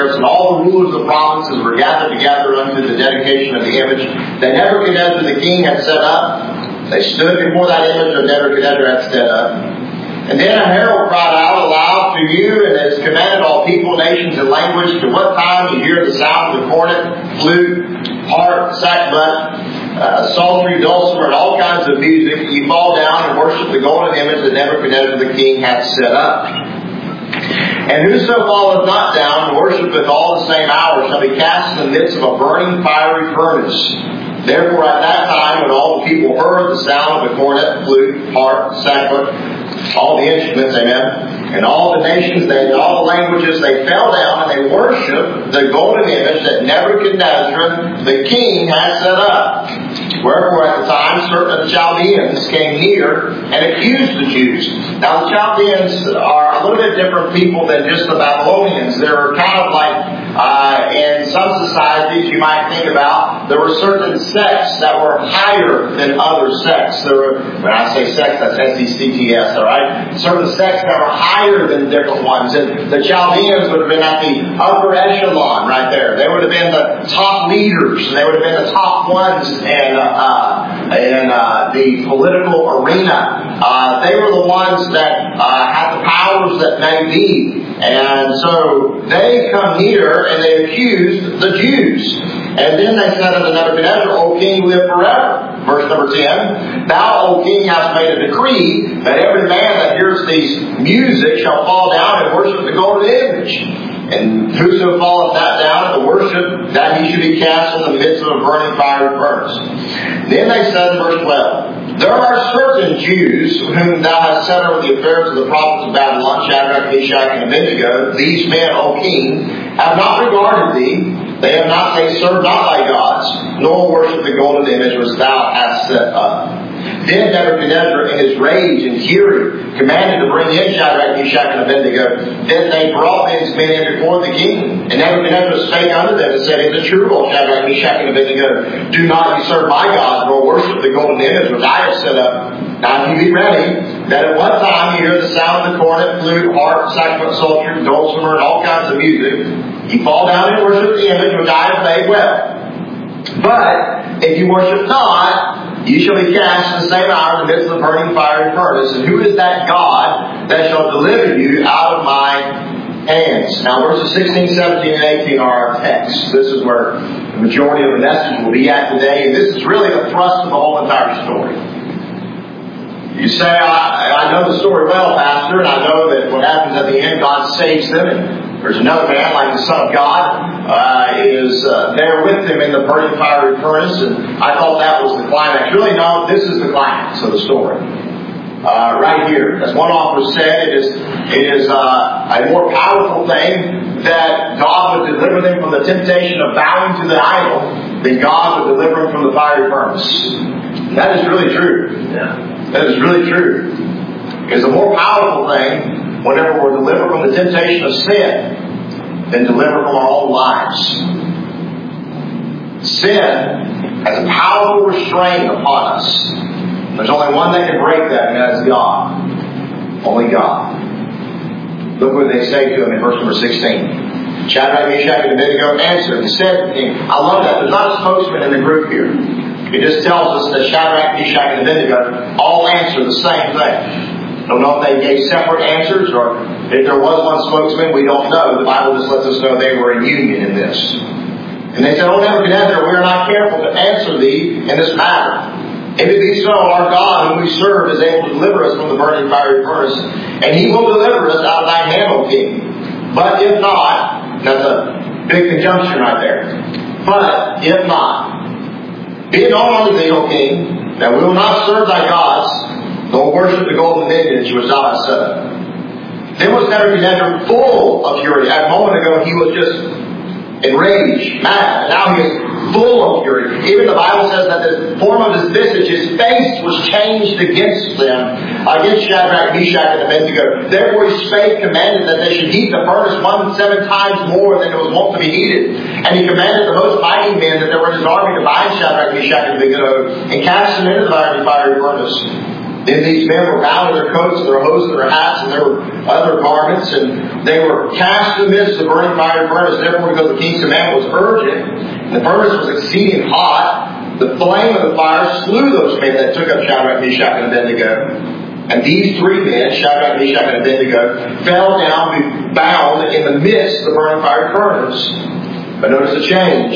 sheriffs, and all the rulers of the provinces were gathered together unto the dedication of the image that Nebuchadnezzar the king had set up. They stood before that image that Nebuchadnezzar had set up. And then a herald cried out aloud to you, and has commanded all people, nations, and language, to what time you hear the sound of the cornet, flute, harp, sackbut, psaltery, dulcimer, and all kinds of music, ye fall down and worship the golden image that Nebuchadnezzar the king hath set up. And whoso falleth not down and worshipeth all the same hour shall be cast in the midst of a burning fiery furnace. Therefore at that time, when all the people heard the sound of the cornet, flute, harp, sackbut, all the instruments, amen, and all the nations, all the languages, they fell down and they worshipped the golden image that Nebuchadnezzar the king had set up. Wherefore at the time certain of the Chaldeans came near and accused the Jews. Now the Chaldeans are a little bit different people than just the Babylonians. They're kind of like, in some societies you might think about, there were certain sects that were higher than other sects. When I say sects, that's S-E-C-T-S, alright? Certain sects that were higher than different ones. And the Chaldeans would have been at the upper echelon right there. They would have been the top leaders. And they would have been the top ones in the political arena. They were the ones that had the powers that may be. And so they come here and they accuse the Jews. And then they said unto Nebuchadnezzar, O king, live forever. Verse number 10, Thou, O king, hast made a decree that every man that hears these music shall fall down and worship the golden image. And whoso falleth not down to worship, that he should be cast in the midst of a burning fiery furnace. Then they said in verse 12, There are certain Jews whom thou hast set over the affairs of the prophets of Babylon, Shadrach, Meshach, and Abednego. These men, O king, have not regarded thee. They have not, they serve not thy gods, nor worship the golden image which thou hast set up. Then Nebuchadnezzar, in his rage and fury, commanded to bring in Shadrach, Meshach, and Abednego. Then they brought these men in before the king. And Nebuchadnezzar spake unto them and said, Is it true, O Shadrach, Meshach, and Abednego, do not ye serve my gods, nor worship the golden image which I have set up? Now if you be ready, that at one time you hear the sound of the cornet, flute, harp, sackbut, psaltery, dulcimer, and all kinds of music, ye fall down and worship the image which I have made well. But if you worship not, you shall be cast in the same hour in the midst of the burning fiery furnace. And who is that God that shall deliver you out of my hands? Now verses 16, 17, and 18 are our text. This is where the majority of the message will be at today. And this is really the thrust of the whole entire story. You say, I know the story well, Pastor, and I know that what happens at the end, God saves them. And there's another man, like the Son of God, is there with them in the burning fiery furnace. And I thought that was the climax. Really, no, this is the climax of the story. Right here. As one author said, it is a more powerful thing that God would deliver them from the temptation of bowing to the idol than God would deliver them from the fiery furnace. And that is really true. Yeah. That is really true. It's a more powerful thing whenever we're delivered from the temptation of sin than delivered from our own lives. Sin has a powerful restraint upon us. There's only one that can break that, and that is God. Only God. Look what they say to him in verse number 16. Shadrach, Meshach, and Abednego answered and said to him, I love that. There's not a spokesman in the group here. It just tells us that Shadrach, Meshach, and Abednego all answer the same thing. I don't know if they gave separate answers or if there was one spokesman. We don't know. The Bible just lets us know they were in union in this. And they said, O Nebuchadnezzar, we are not careful to answer thee in this matter. If it be so, our God, whom we serve, is able to deliver us from the burning fiery furnace, and He will deliver us out of thine hand, O king. But if not, that's a big conjunction right there. But if not, be it known unto thee, O king, that we will not serve thy gods, nor worship the golden image which thou hast set up. Then was Nebuchadnezzar full of fury. A moment ago he was just enraged, mad. Now he is full of fury. Even the Bible says that the form of his visage, his face was changed against them, against Shadrach, Meshach, and Abednego. Therefore he spake, commanded that they should heat the furnace 7 times more than it was wont to be heated. And he commanded the most mighty men that there were in his army to bind Shadrach, Meshach, and Abednego, and cast them into the fiery furnace. Then these men were bound in their coats and their hose and their hats and their other garments, and they were cast in the midst of the burning fiery furnace. Therefore, because the king's command was urgent, and the furnace was exceeding hot, the flame of the fire slew those men that took up Shadrach, Meshach, and Abednego. And these three men, Shadrach, Meshach, and Abednego, fell down bound in the midst of the burning fiery furnace. But notice the change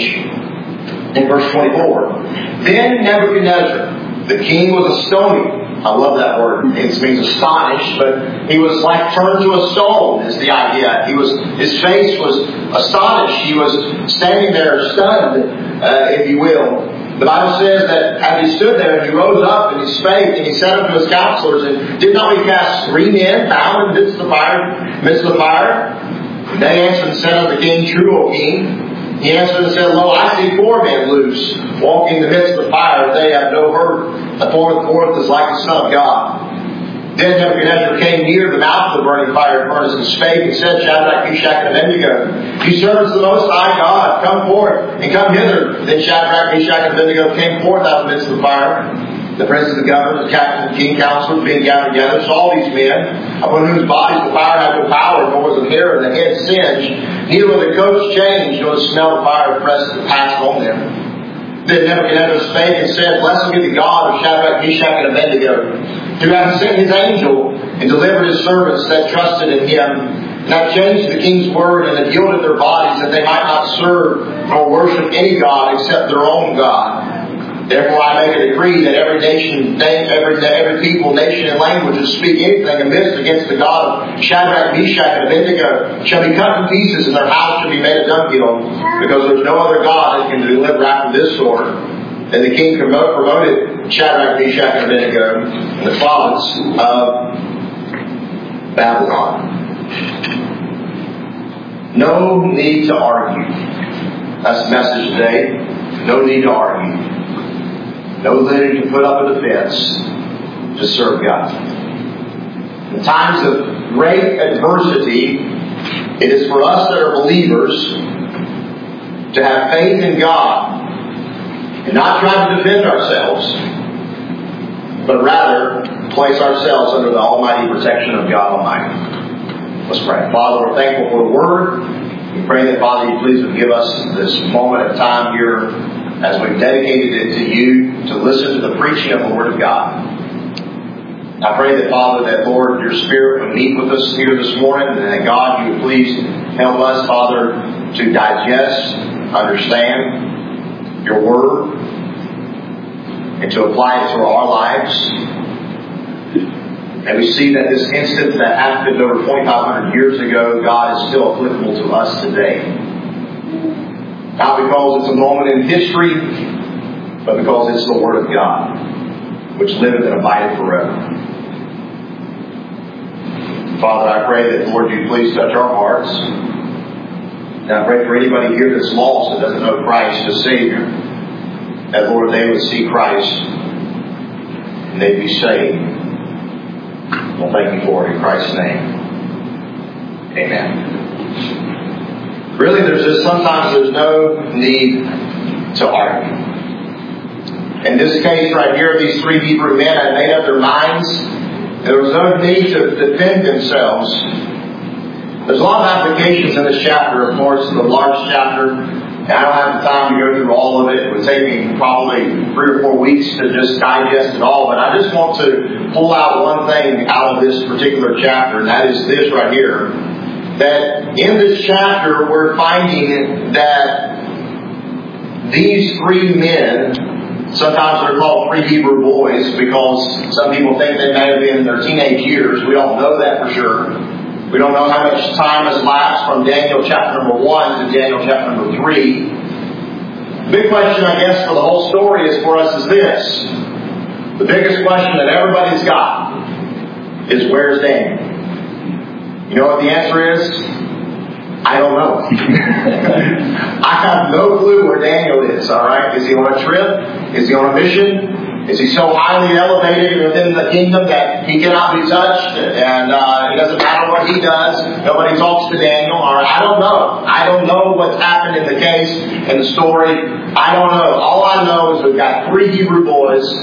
in verse 24. Then Nebuchadnezzar, the king, was astonished. I love that word. It means astonished, but he was like turned to a stone is the idea. His face was astonished. He was standing there stunned, if you will. The Bible says that as he stood there, he rose up and he spake, and he said unto his counselors, and did not we cast three men bound in the midst of the fire? They answered and said unto the king, True, O king. He answered and said, Lo, I see four men loose, walking in the midst of the fire. They have no hurt. The fourth is like the Son of God. Then Nebuchadnezzar came near the mouth of the burning fire furnace and spake and said, Shadrach, Meshach, and Abednego, ye servants of the Most High God, come forth and come hither. Then Shadrach, Meshach, and Abednego came forth out of the midst of the fire. The princes, the governors, the captains, the king, counselors being gathered together, saw these men, upon whose bodies the fire had no power, nor was the hair of the head singed, neither were the coats changed, nor the smell of fire passed on them. Then Nebuchadnezzar spake and said, Blessed be the God of Shadrach, Meshach, and Abednego, who hath sent his angel and delivered his servants that trusted in him, and hath changed the king's word, and have yielded their bodies, that they might not serve nor worship any God except their own God. Therefore I make a decree that every nation, every people, nation, and language that speak anything amiss against the God of Shadrach, Meshach, and Abednego shall be cut in pieces, and their house shall be made a dunghill, because there is no other God that can deliver after this sort. Then the king promoted Shadrach, Meshach, and Abednego in the province of Babylon. No need to argue. That's the message today. No need to argue. No need to put up a defense to serve God. In times of great adversity, it is for us that are believers to have faith in God and not try to defend ourselves, but rather place ourselves under the almighty protection of God Almighty. Let's pray. Father, we're thankful for the Word. We pray that, Father, you please would give us this moment of time here as we've dedicated it to you to listen to the preaching of the Word of God. I pray that, Father, that, Lord, your Spirit would meet with us here this morning, and that, God, you would please help us, Father, to digest, understand your Word, and to apply it to our lives. And we see that this instance that happened over 2,500 years ago, God, is still applicable to us today. Not because it's a moment in history, but because it's the Word of God, which liveth and abideth forever. Father, I pray that, Lord, you please touch our hearts. And I pray for anybody here that's lost and doesn't know Christ as Savior, that, Lord, they would see Christ and they'd be saved. Well, thank you for it in Christ's name. Amen. Really, sometimes there's no need to argue. In this case right here, these three Hebrew men had made up their minds. There was no need to defend themselves. There's a lot of applications in this chapter, of course, it's a large chapter. And I don't have the time to go through all of it. It would take me probably 3 or 4 weeks to just digest it all. But I just want to pull out one thing out of this particular chapter, and that is this right here. That in this chapter we're finding that these three men, sometimes they're called three Hebrew boys because some people think they may have been in their teenage years. We don't know that for sure. We don't know how much time has lapsed from Daniel chapter number 1 to Daniel chapter number 3. The big question, I guess, for the whole story is for us is this. The biggest question that everybody's got is, where's Daniel? You know what the answer is? I don't know. I have no clue where Daniel is, alright? Is he on a trip? Is he on a mission? Is he so highly elevated within the kingdom that he cannot be touched? And it doesn't matter what he does. Nobody talks to Daniel. Alright, I don't know. I don't know what's happened in the case, in the story. I don't know. All I know is we've got three Hebrew boys.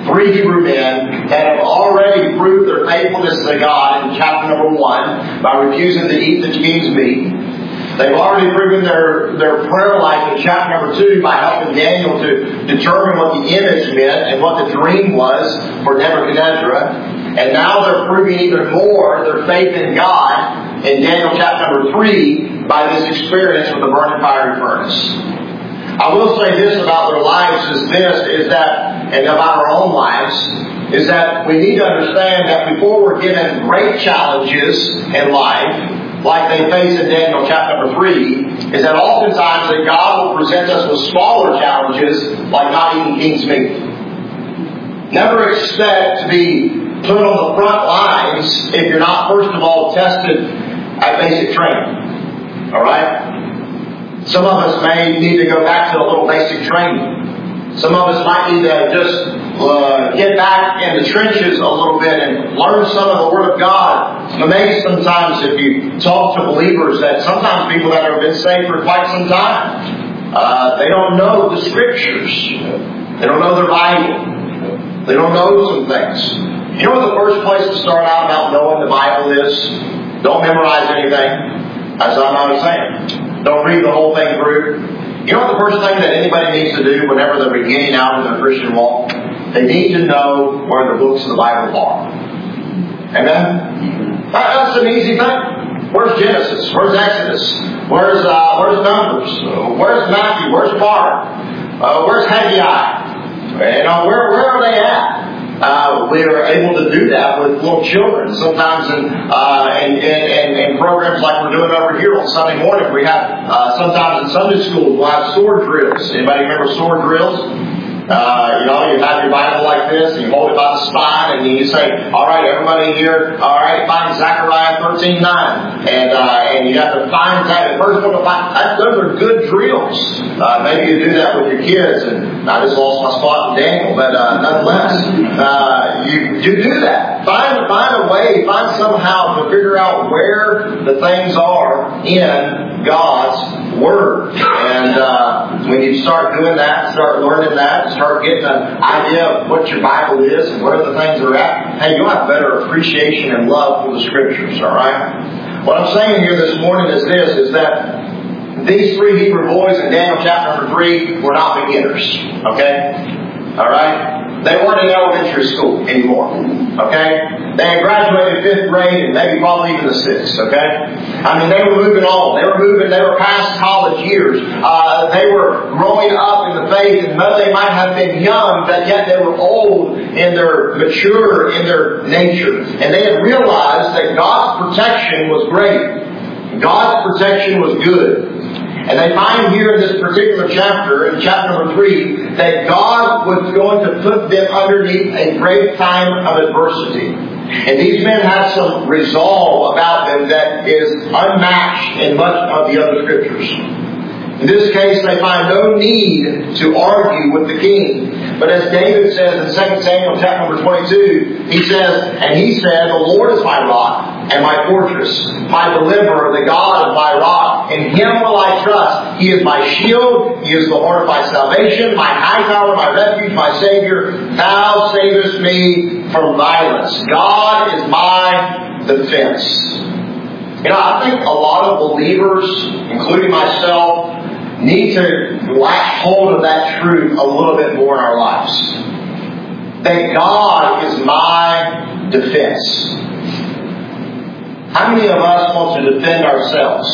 3 Hebrew men that have already proved their faithfulness to God in chapter number 1 by refusing to eat the king's meat. They've already proven their prayer life in chapter number 2 by helping Daniel to determine what the image meant and what the dream was for Nebuchadnezzar. And now they're proving even more their faith in God in Daniel chapter number 3 by this experience with the burning fiery furnace. I will say this about their lives and about our own lives, is that we need to understand that before we're given great challenges in life, like they face in Daniel chapter number 3, is that oftentimes that God will present us with smaller challenges, like not eating king's meat. Never expect to be put on the front lines if you're not, first of all, tested at basic training. Alright? Some of us may need to go back to a little basic training. Some of us might need to just get back in the trenches a little bit and learn some of the Word of God. I'm amazed sometimes if you talk to believers that sometimes people that have been saved for quite some time, they don't know the Scriptures. They don't know their Bible. They don't know some things. You know what the first place to start out about knowing the Bible is? Don't memorize anything. That's what I'm not saying. Don't read the whole thing through. You know what the first thing that anybody needs to do whenever they're beginning out in their Christian walk? They need to know where the books of the Bible are. Amen? That's an easy thing. Where's Genesis? Where's Exodus? Where's Numbers? Where's Matthew? Where's Mark? Where's Haggai? Where are they at? We are able to do that with little children. Sometimes in programs like we're doing over here on Sunday morning, we have sometimes in Sunday school we'll have sword drills. Anybody remember sword drills? You have your Bible like this, and you hold it by the spine, and you say, all right, everybody here, all right, find Zechariah 13:9. And you have to find that. The first one to find. Those are good drills. Maybe you do that with your kids, and I just lost my spot in Daniel, but nonetheless, you do that. Find a way, find somehow to figure out where the things are in God's Word. And when you start doing that, start learning that, start getting an idea of what your Bible is and where the things are at, hey, you'll have better appreciation and love for the Scriptures, alright? What I'm saying here this morning is this, is that these 3 Hebrew boys in Daniel chapter number 3 were not beginners, okay? Alright? They weren't in elementary school anymore, okay? They had graduated 5th grade and maybe probably even the 6th, okay? I mean, they were moving on. They were past college years. They were growing up in the faith, and though they might have been young, but yet they were old in their mature in their nature. And they had realized that God's protection was great. God's protection was good. And they find here in this particular chapter, in chapter number 3, that God was going to put them underneath a great time of adversity. And these men had some resolve about them that is unmatched in much of the other Scriptures. In this case, they find no need to argue with the king. But as David says in 2 Samuel chapter number 22, he said, the Lord is my rock and my fortress, my deliverer, the God of my rock. In Him will I trust. He is my shield. He is the horn of my salvation, my high tower, my refuge, my Savior. Thou savest me from violence. God is my defense. I think a lot of believers, including myself, need to latch hold of that truth a little bit more in our lives. That God is my defense. How many of us want to defend ourselves?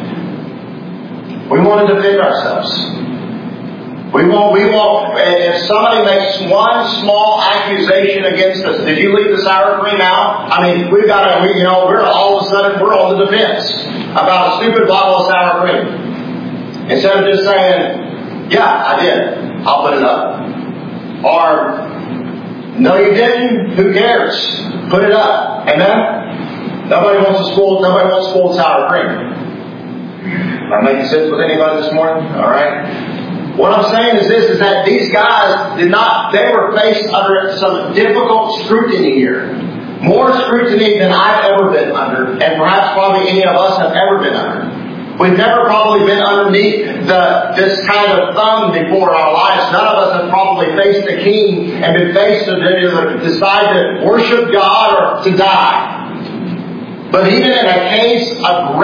We want to defend ourselves. We want, if somebody makes one small accusation against us, did you leave the sour cream out? I mean, we're all of a sudden, we're on the defense about a stupid bottle of sour cream. Instead of just saying, yeah, I did. I'll put it up. Or, no you didn't. Who cares? Put it up. Amen? Nobody wants to spoil sour cream. Am I making sense with anybody this morning? Alright? What I'm saying is this, is that these guys they were faced under some difficult scrutiny here. More scrutiny than I've ever been under, and perhaps probably any of us have ever been under. We've never probably been underneath this kind of thumb before in our lives. None of us have probably faced the king and been faced to decide to worship God or to die. But even in a case of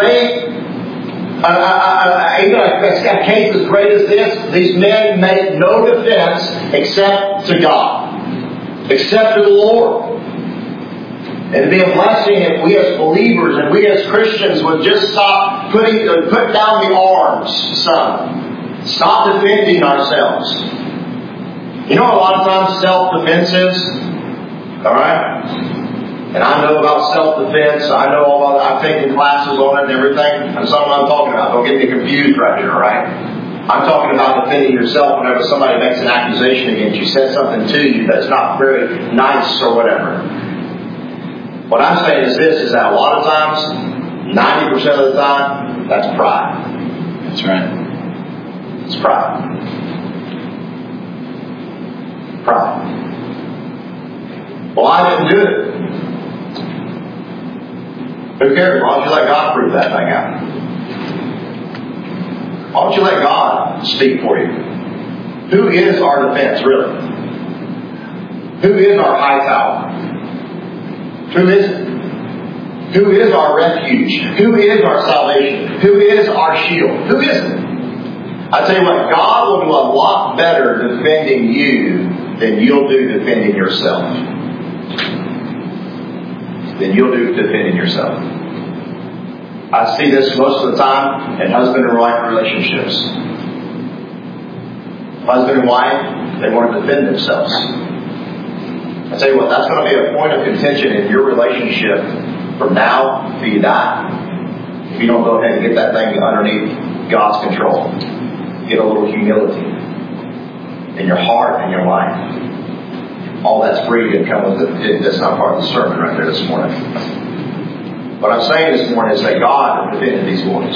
even a case as great as this, these men made no defense except to God, except to the Lord. And it'd be a blessing if we as believers and we as Christians would just put down the arms some. Stop defending ourselves. You know, a lot of times self-defense is, alright? And I know about self-defense. I know all about it. I've taken classes on it and everything. That's not what I'm talking about. Don't get me confused right here, alright? I'm talking about defending yourself whenever somebody makes an accusation against you, says something to you that's not very nice or whatever. What I'm saying is this, is that a lot of times, 90% of the time, that's pride. That's right. It's pride. Pride. Well, I didn't do it. Who cares? Why don't you let God prove that thing out? Why don't you let God speak for you? Who is our defense, really? Who is our high tower? Who is it? Who is our refuge? Who is our salvation? Who is our shield? Who is it? I tell you what, God will do a lot better defending you than you'll do defending yourself. I see this most of the time in husband and wife relationships. Husband and wife, they want to defend themselves. I tell you what, that's going to be a point of contention in your relationship from now till you die. If you don't go ahead and get that thing underneath God's control. Get a little humility in your heart and your life. All that's free to come with it. That's not part of the sermon right there this morning. What I'm saying this morning is that God defended these boys.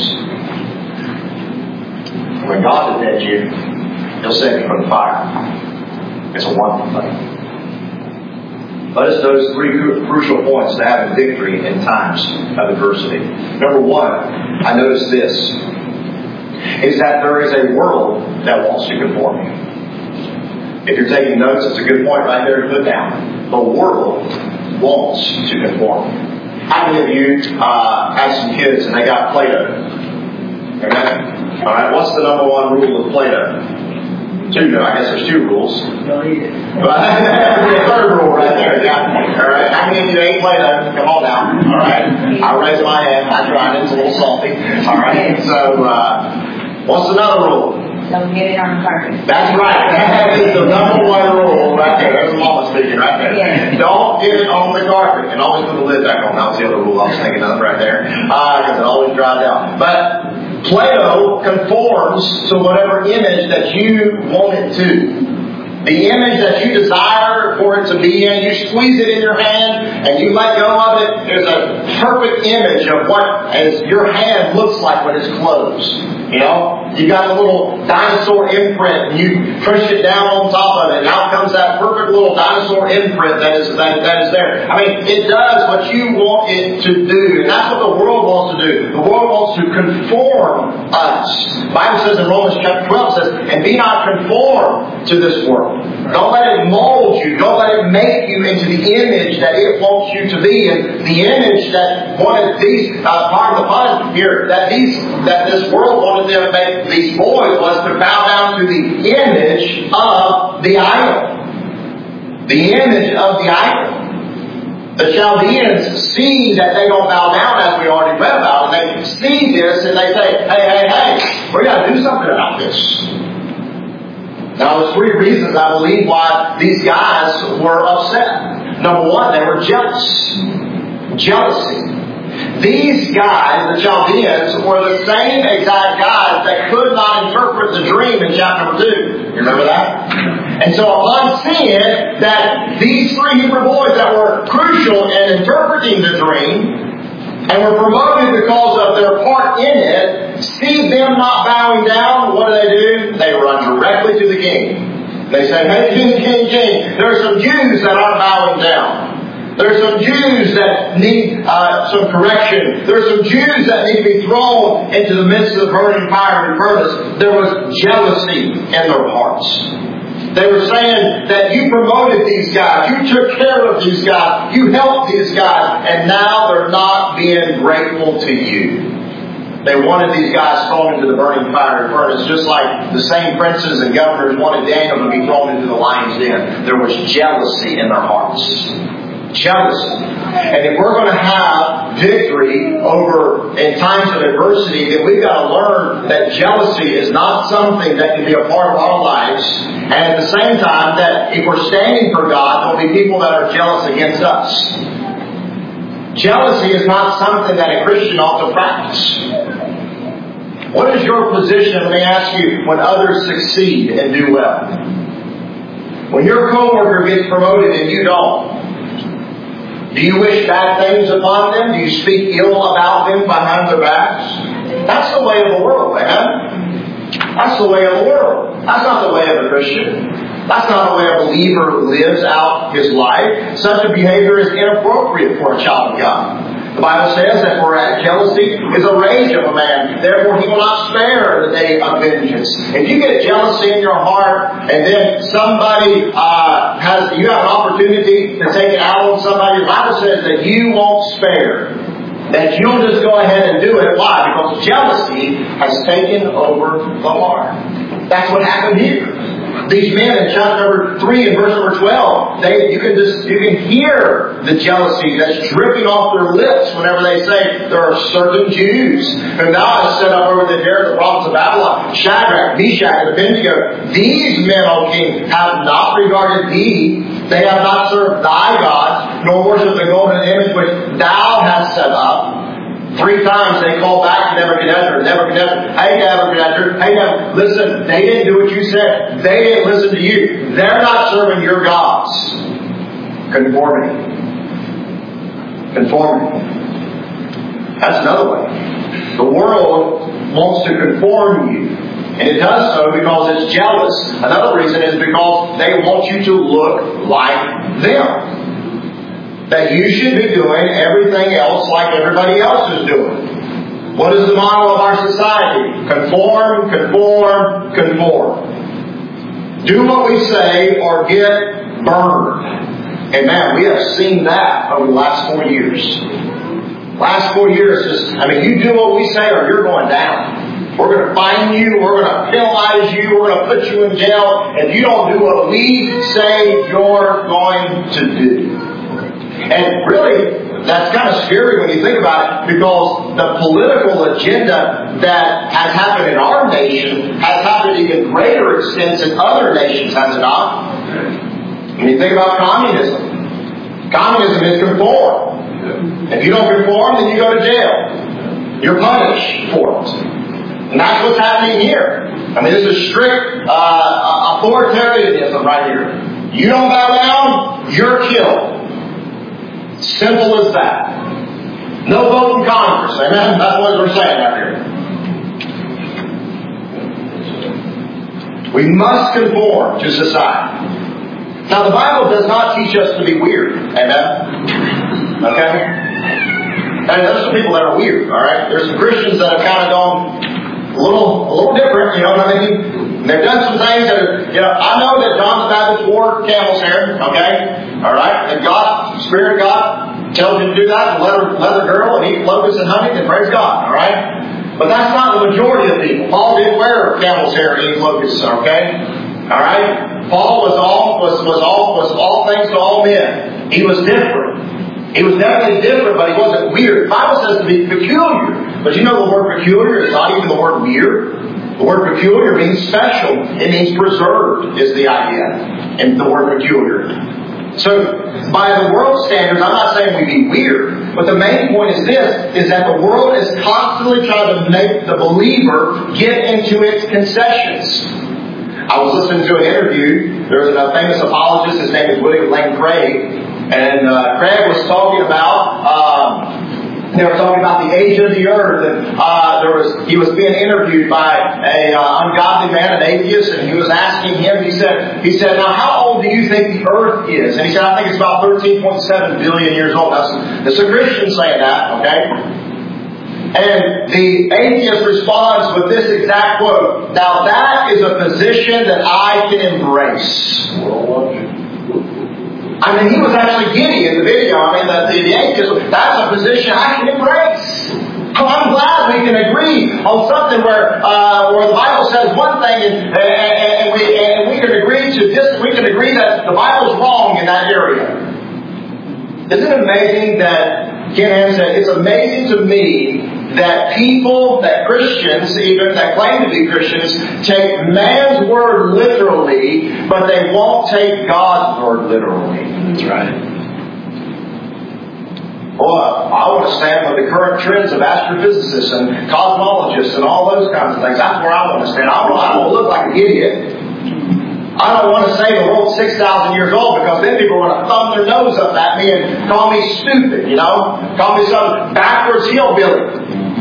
When God defends you, He'll save you from the fire. It's a wonderful thing. Notice those three crucial points to having victory in times of adversity. Number one, I notice this, is that there is a world that wants to conform you. If you're taking notes, it's a good point right there to put down. The world wants to conform you. How many of you have some kids and they got Play-Doh? Okay? Alright, what's the number one rule of Play-Doh? Two, I guess there's two rules. Don't eat it. But the third rule right there, yeah. Alright, how many of you ate Play-Doh? Come on now. Alright, I raised my hand. I tried it. It's a little salty. Alright, so what's another rule? Don't get it on the carpet. That's right. That is the number one rule right there. There's Mama speaking right there. Yeah. Don't get it on the carpet. And always put the lid back on. That was the other rule I was thinking of right there. Because it always dries out. But Play-Doh conforms to whatever image that you want it to. The image that you desire for it to be in, you squeeze it in your hand and you let go of it. There's a perfect image of what as your hand looks like when it's closed. You know, you got a little dinosaur imprint and you push it down on top of it and out comes that perfect little dinosaur imprint that is there. I mean, it does what you want it to do. And that's what the world wants to do. The world wants to conform us. The Bible says in Romans chapter 12 says, and be not conformed to this world. Don't let it mold you. Don't let it make you into the image that it wants you to be. And the image that wanted these, part of the pun here, that this world wanted them to make these boys was to bow down to the image of the idol. The image of the idol. The Chaldeans see that they don't bow down, as we already read about, and they see this and they say, hey, we got to do something about this. Now, there's three reasons I believe why these guys were upset. Number one, they were jealous. Jealousy. These guys, the Chaldeans, were the same exact guys that could not interpret the dream in chapter number 2. You remember that? And so upon seeing that these three Hebrew boys that were crucial in interpreting the dream, and were promoted because of their part in it, see them not bowing down, what do? They run directly to the king. They say, hey, king, there are some Jews that aren't bowing down. There's some Jews that need some correction. There's some Jews that need to be thrown into the midst of the burning fiery furnace. There was jealousy in their hearts. They were saying that you promoted these guys, you took care of these guys, you helped these guys, and now they're not being grateful to you. They wanted these guys thrown into the burning fiery furnace, just like the same princes and governors wanted Daniel to be thrown into the lion's den. There was jealousy in their hearts. Jealousy. And if we're going to have victory over in times of adversity, then we've got to learn that jealousy is not something that can be a part of our lives. And at the same time, that if we're standing for God, there'll be people that are jealous against us. Jealousy is not something that a Christian ought to practice. What is your position, let me ask you, when others succeed and do well? When your coworker gets promoted and you don't, do you wish bad things upon them? Do you speak ill about them behind their backs? That's the way of the world, man. That's the way of the world. That's not the way of a Christian. That's not the way a believer lives out his life. Such a behavior is inappropriate for a child of God. The Bible says that whereas jealousy is a rage of a man, therefore he will not spare the day of vengeance. If you get jealousy in your heart, and then somebody you have an opportunity to take it out on somebody, the Bible says that you won't spare. That you'll just go ahead and do it. Why? Because jealousy has taken over the heart. That's what happened here. These men in chapter number 3 and verse number 12, you can hear the jealousy that's dripping off their lips whenever they say there are certain Jews whom thou hast set up over the head of the prophets of Babylon, Shadrach, Meshach, and Abednego. These men, O king, have not regarded thee. They have not served thy gods, nor worshipped the golden image which thou hast set up. 3 times they called back to Nebuchadnezzar. Hey Nebuchadnezzar, listen, they didn't do what you said. They didn't listen to you. They're not serving your gods. Conformity. That's another way. The world wants to conform you. And it does so because it's jealous. Another reason is because they want you to look like them. That you should be doing everything else like everybody else is doing. What is the model of our society? Conform. Do what we say or get burned. And man, we have seen that over the last 4 years. Last 4 years, you do what we say or you're going down. We're going to fine you. We're going to penalize you. We're going to put you in jail if you don't do what we say you're going to do. And really, that's kind of scary when you think about it, because the political agenda that has happened in our nation has happened to even greater extent in other nations, has it not? When you think about communism, communism is conform. If you don't conform, then you go to jail. You're punished for it. And that's what's happening here. This is strict authoritarianism right here. You don't bow down, you're killed. Simple as that. No vote in Congress. Amen? That's what we're saying out here. We must conform to society. Now, the Bible does not teach us to be weird. Amen? Okay? And there's some people that are weird, alright? There's some Christians that have kind of gone a little different, you know what I mean? And they've done some things that are, I know that John the Baptist wore camel's hair, okay? Alright? And God, Spirit of God, tells you to do that, and leather girdle, and eat locusts and honey, then praise God, alright? But that's not the majority of people. Paul did wear camel's hair and eat locusts, okay? Alright? Paul was all things to all men. He was different. He was definitely different, but he wasn't weird. The Bible says to be peculiar. But you know the word peculiar is not even the word weird. The word peculiar means special. It means preserved is the idea in the word peculiar. So, by the world standards, I'm not saying we be weird, but the main point is this, is that the world is constantly trying to make the believer get into its concessions. I was listening to an interview. There was a famous apologist, his name is William Lane Craig, and Craig was talking about They were talking about the age of the earth, and he was being interviewed by a ungodly man, an atheist, and he was asking him. He said, "Now, how old do you think the earth is?" And he said, "I think it's about 13.7 billion years old." That's a Christian saying that, okay? And the atheist responds with this exact quote: "Now, that is a position that I can embrace." I mean, he was actually giddy in the video. I mean, the atheist, that's a position I can embrace. I'm glad we can agree on something where the Bible says one thing, and we can agree to this. We can agree that the Bible's wrong in that area. Isn't it amazing that Ken Ham said, it's amazing to me that people, that Christians even, that claim to be Christians, take man's word literally, but they won't take God's word literally. That's right. Boy, I want to stand with the current trends of astrophysicists and cosmologists and all those kinds of things. That's where I want to stand. I don't look like an idiot. I don't want to say the world's 6,000 years old, because then people are going to thumb their nose up at me and call me stupid, call me some backwards hillbilly.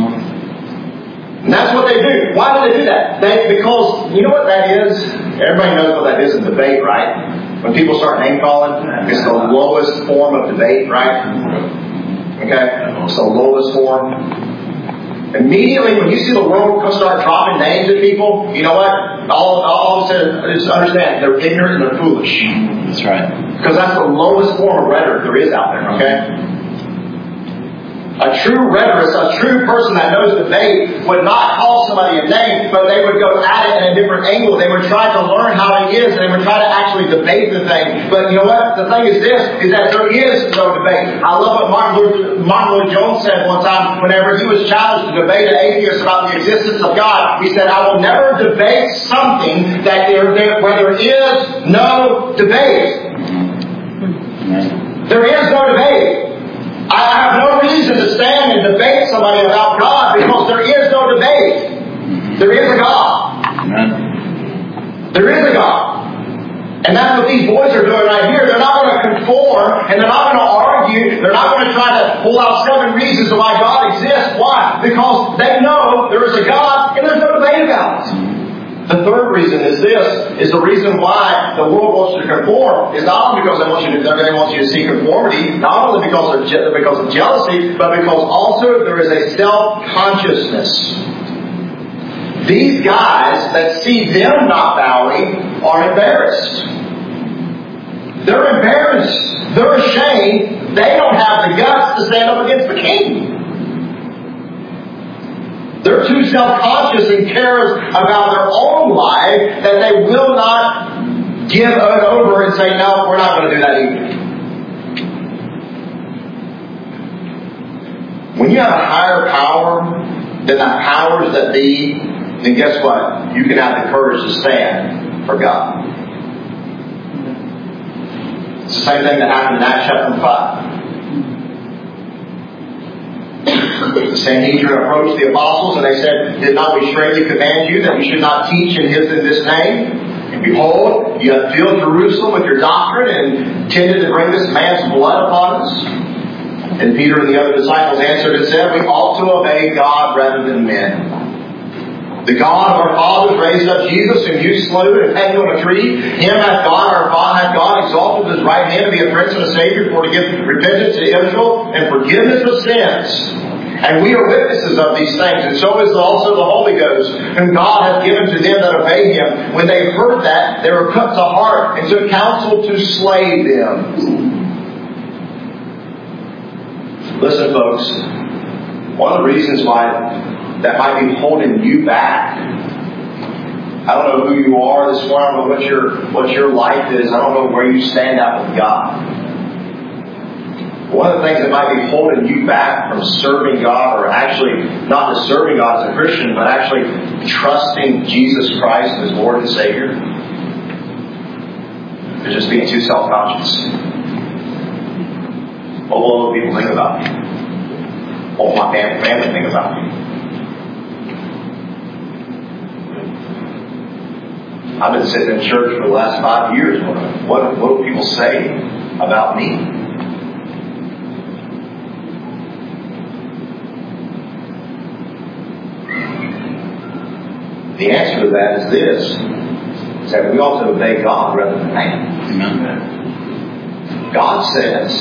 And that's what they do. Why do they do that? Because, you know what that is? Everybody knows what that is in debate, right? When people start name calling, it's the lowest form of debate, right? Okay? It's the lowest form. Immediately when you see the world start dropping names at people, you know what? All of a sudden, just understand, they're ignorant and they're foolish. That's right. Because that's the lowest form of rhetoric there is out there, okay? A true rhetorist, a true person that knows debate would not call somebody a name, but they would go at it in a different angle. They would try to learn how he is, and they would try to actually debate the thing. But you know what? The thing is this, is that there is no debate. I love what Martin Lloyd Jones said one time whenever he was challenged to debate an atheist about the existence of God. He said, "I will never debate something where there is no debate." There is no debate. I have no reason to stand and debate somebody about God, because there is no debate. There is a God. Amen. There is a God. And that's what these boys are doing right here. They're not going to conform, and they're not going to argue. They're not going to try to pull out 7 reasons why God exists. Why? Because they know there is a God, and there's no debate about it. The third reason is this, is the reason why the world wants you to conform is not only because they want you to see conformity, not only because of jealousy, but because also there is a self-consciousness. These guys that see them not bowing are embarrassed. They're embarrassed. They're ashamed. They don't have the guts to stand up against the king. They're too self-conscious and cares about their own life that they will not give it over and say, "No, we're not going to do that either." When you have a higher power than the powers that be, then guess what? You can have the courage to stand for God. It's the same thing that happened in Acts chapter 5. The Sanhedrin approached the apostles and they said, "Did not we straitly command you that we should not teach in this name? And behold, you have filled Jerusalem with your doctrine and intended to bring this man's blood upon us." And Peter and the other disciples answered and said, "We ought to obey God rather than men. The God of our fathers raised up Jesus, whom you slew and hanged on a tree. Him hath God exalted with his right hand to be a prince and a savior, for to give repentance to Israel and forgiveness of sins. And we are witnesses of these things, and so is also the Holy Ghost, whom God hath given to them that obey Him." When they heard that, they were cut to heart and took counsel to slay them. Listen, folks, one of the reasons why that might be holding you back. I don't know who you are this morning. I don't know what your life is. I don't know where you stand out with God. One of the things that might be holding you back from serving God, or actually not just serving God as a Christian, but actually trusting Jesus Christ as Lord and Savior, is just being too self-conscious. What will other people think about me? What will my family think about me? I've been sitting in church for the last 5 years. What do people say about me? The answer to that is this, is that we ought to obey God rather than man. Amen. God says,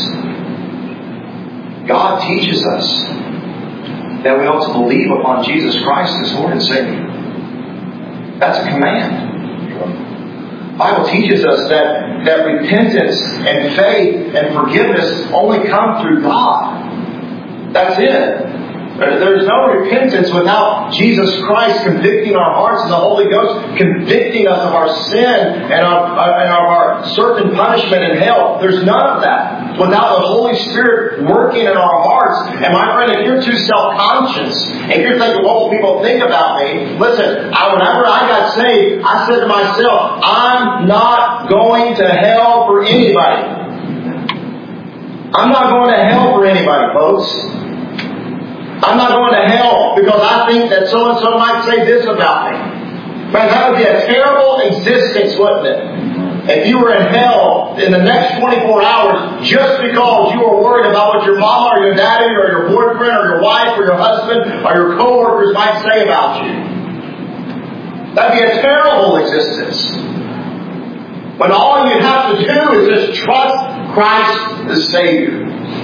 God teaches us that we ought to believe upon Jesus Christ as Lord and Savior. That's a command. The Bible teaches us that repentance and faith and forgiveness only come through God. That's it. There's no repentance without Jesus Christ convicting our hearts and the Holy Ghost convicting us of our sin and of our certain punishment in hell. There's none of that without the Holy Spirit working in our hearts. And my friend, if you're too self-conscious, if you're thinking, what will people think about me? Listen, whenever I got saved, I said to myself, I'm not going to hell for anybody. I'm not going to hell for anybody, folks. I'm not going to hell because I think that so-and-so might say this about me. Man, that would be a terrible existence, wouldn't it? If you were in hell in the next 24 hours just because you were worried about what your mama or your daddy or your boyfriend or your wife or your husband or your co-workers might say about you. That'd be a terrible existence. When all you have to do is just trust Christ as Savior.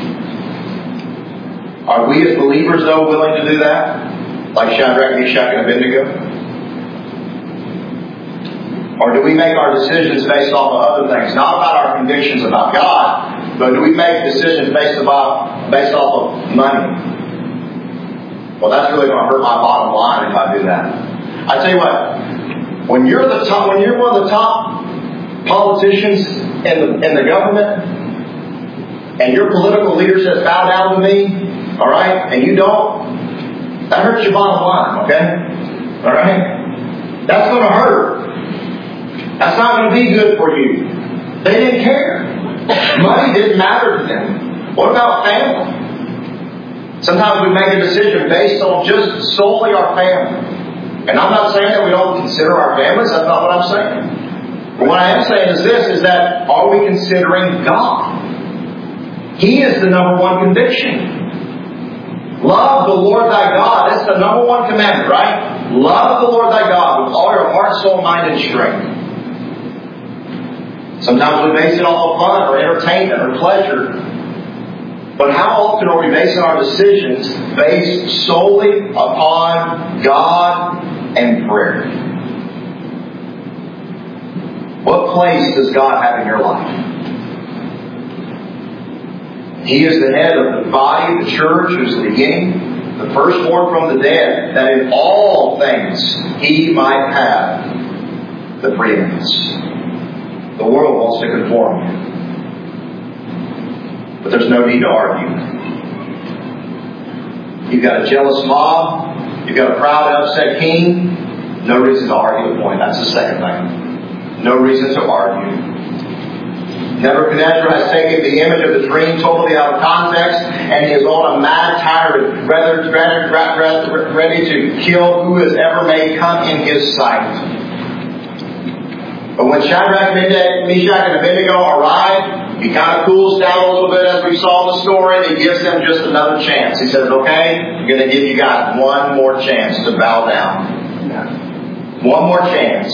Are we as believers, though, willing to do that? Like Shadrach, Meshach, and Abednego? Or do we make our decisions based off of other things? Not about our convictions about God, but do we make decisions based off of money? Well, that's really going to hurt my bottom line if I do that. I tell you what, when you're one of the top politicians in the government, and your political leader says, bow down to me, all right, and you don't, that hurts your bottom line, okay? All right? That's going to hurt. That's not going to be good for you. They didn't care. Money didn't matter to them. What about family? Sometimes we make a decision based on just solely our family. And I'm not saying that we don't consider our families. That's not what I'm saying. But what I am saying is this, is that are we considering God? He is the number one conviction. Love the Lord thy God. That's the number one commandment, right? Love the Lord thy God with all your heart, soul, mind, and strength. Sometimes we base it off of fun or entertainment or pleasure. But how often are we basing our decisions based solely upon God and prayer? What place does God have in your life? He is the head of the body of the church, who is the beginning, the firstborn from the dead, that in all things He might have the preeminence. The world wants to conform you. But there's no need to argue. You've got a jealous mob. You've got a proud and upset king. No reason to argue the point. That's the second thing. No reason to argue. Nebuchadnezzar has taken the image of the dream totally out of context, and he is on a mad tyrant, ready to kill who has ever may come in his sight. But when Shadrach, Meshach, and Abednego arrive, he kind of cools down a little bit as we saw in the story, and he gives them just another chance. He says, okay, I'm going to give you guys one more chance to bow down. One more chance.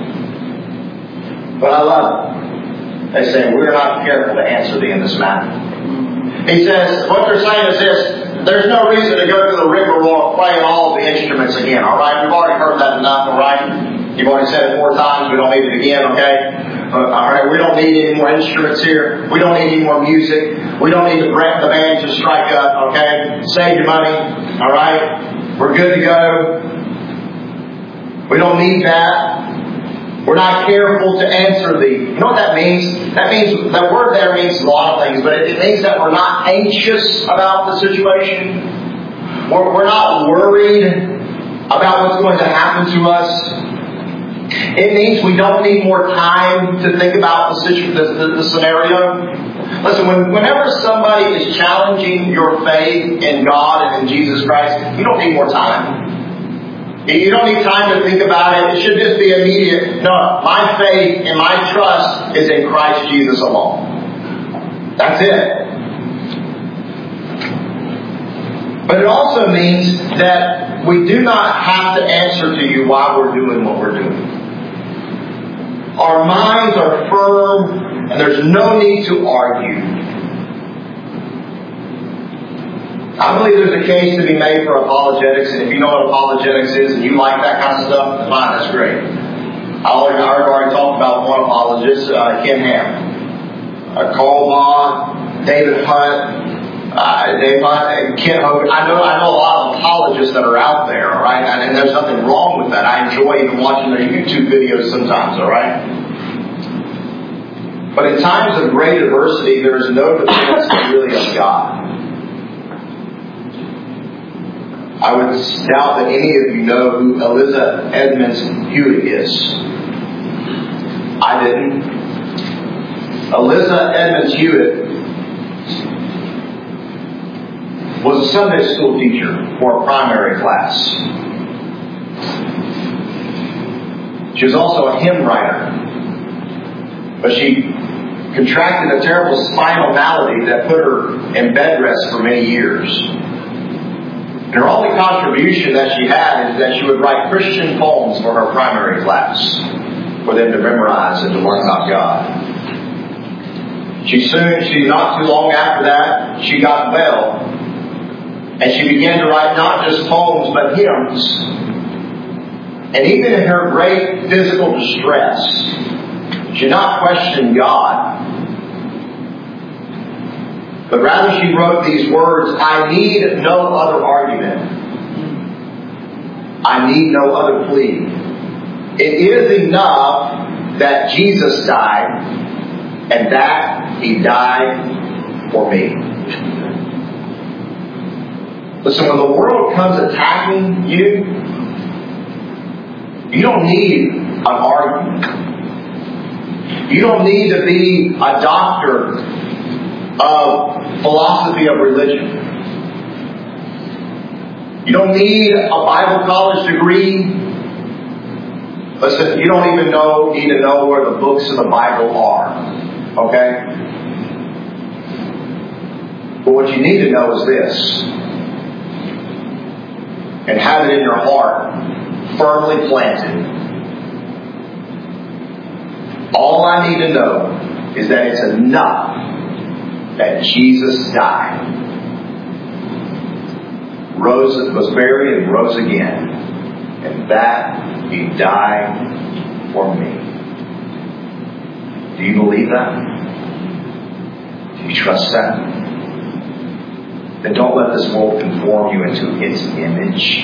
But I love it. They say, we're not careful to answer thee in this matter. He says, what they're saying is this, there's no reason to go through the rigmarole of playing all of the instruments again, alright? We've already heard that enough, alright? You've already said it 4 times, we don't need it again, okay? Alright, we don't need any more instruments here. We don't need any more music. We don't need the band to strike up, okay? Save your money, alright? We're good to go. We don't need that. We're not careful to answer thee. You know what that means? That word there means a lot of things, but it means that we're not anxious about the situation. We're not worried about what's going to happen to us. It means we don't need more time to think about the scenario. Listen, whenever somebody is challenging your faith in God and in Jesus Christ, you don't need more time. You don't need time to think about it. It should just be immediate. No, my faith and my trust is in Christ Jesus alone. That's it. But it also means that we do not have to answer to you why we're doing what we're doing. Our minds are firm, and there's no need to argue. I believe there's a case to be made for apologetics, and if you know what apologetics is and you like that kind of stuff, fine, that's great. I've already talked about one apologist, Ken Ham. Carl Maughan, David Hunt, Kent Hovind. I know a lot of apologists that are out there, all right? And there's nothing wrong with that. I enjoy even watching their YouTube videos sometimes, all right? But in times of great adversity, there is no defense really of God. I would doubt that any of you know who Eliza Edmonds Hewitt is. I didn't. Eliza Edmonds Hewitt was a Sunday school teacher for a primary class. She was also a hymn writer. But she contracted a terrible spinal malady that put her in bed rest for many years. And her only contribution that she had is that she would write Christian poems for her primary class for them to memorize and to learn about God. Not too long after that, she got well. And she began to write not just poems, but hymns. And even in her great physical distress, she did not question God. But rather she wrote these words, I need no other argument. I need no other plea. It is enough that Jesus died, and that He died for me. Listen, when the world comes attacking you, you don't need an argument. You don't need to be a doctor of philosophy of religion. You don't need a Bible college degree. Listen, you don't even need to know where the books of the Bible are. Okay? But what you need to know is this. And have it in your heart, firmly planted. All I need to know is that it's enough that Jesus died, was buried and rose again, and that He died for me. Do you believe that? Do you trust that? Then don't let this world conform you into its image.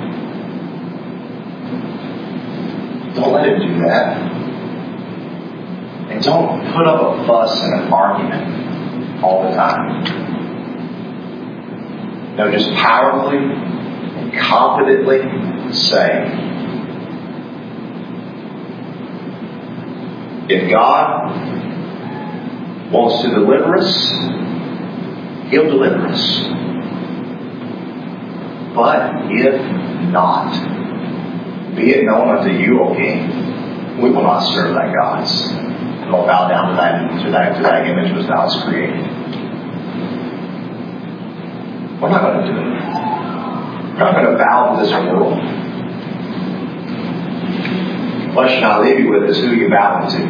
Don't let it do that. And don't put up a fuss and an argument all the time. No, just powerfully and confidently say, if God wants to deliver us, He'll deliver us. But if not, be it known unto you, O King, we will not serve thy gods, nor bow down to that image which thou hast created. We're not going to do it. We're not going to bow to this world. The question I'll leave you with is who you bow to.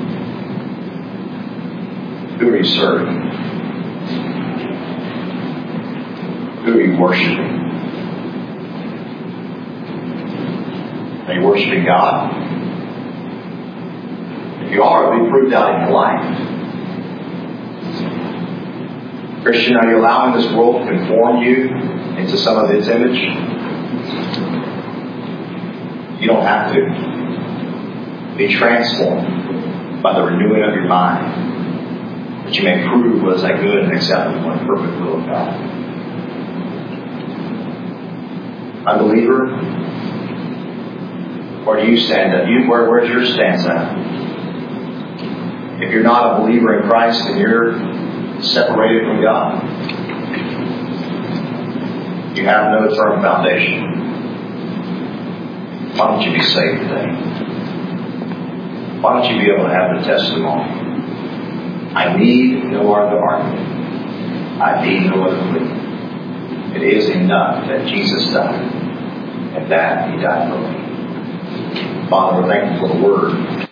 Who are you serving? Who are you worshiping? Are you worshiping God? If you are, it'll be proved out in your life. Christian, are you allowing this world to conform you into some of its image? You don't have to. Be transformed by the renewing of your mind, that you may prove what is that good and acceptable and perfect will of God. Unbeliever, where do you stand at? Where's your stance at? If you're not a believer in Christ, then you're separated from God. You have no firm foundation. Why don't you be saved today? Why don't you be able to have the testimony? I need no other argument. I need no other plea. It is enough that Jesus died. and that He died for me. Father, thank you for the Word.